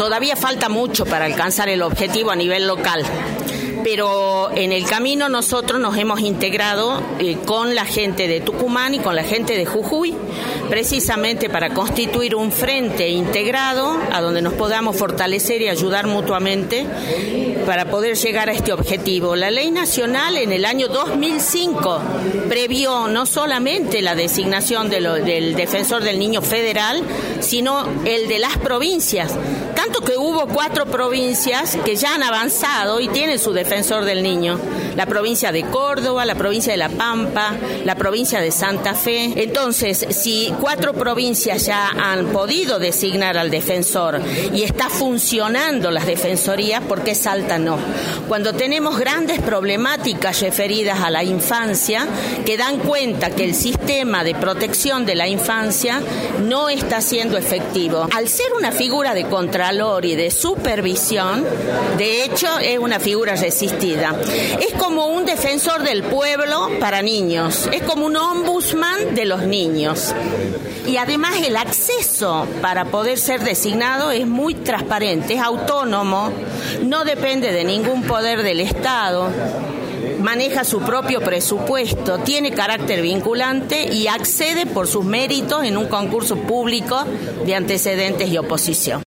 todavía falta mucho para alcanzar el objetivo a nivel local. Pero en el camino nosotros nos hemos integrado con la gente de Tucumán y con la gente de Jujuy, precisamente para constituir un frente integrado a donde nos podamos fortalecer y ayudar mutuamente para poder llegar a este objetivo. La ley nacional en el año 2005 previó no solamente la designación del defensor del niño federal, sino el de las provincias. Tanto que hubo 4 provincias que ya han avanzado y tienen su defensor del niño. La provincia de Córdoba, la provincia de La Pampa, la provincia de Santa Fe. Entonces, si 4 provincias ya han podido designar al defensor y está funcionando las defensorías, ¿por qué Salta no? Cuando tenemos grandes problemáticas referidas a la infancia que dan cuenta que el sistema de protección de la infancia no está siendo efectivo. Al ser una figura de contralor y de supervisión, de hecho es una figura resistida. Es como un defensor del pueblo para niños, es como un ombudsman de los niños. Y además el acceso para poder ser designado es muy transparente, es autónomo, no depende de ningún poder del Estado, maneja su propio presupuesto, tiene carácter vinculante y accede por sus méritos en un concurso público de antecedentes y oposición.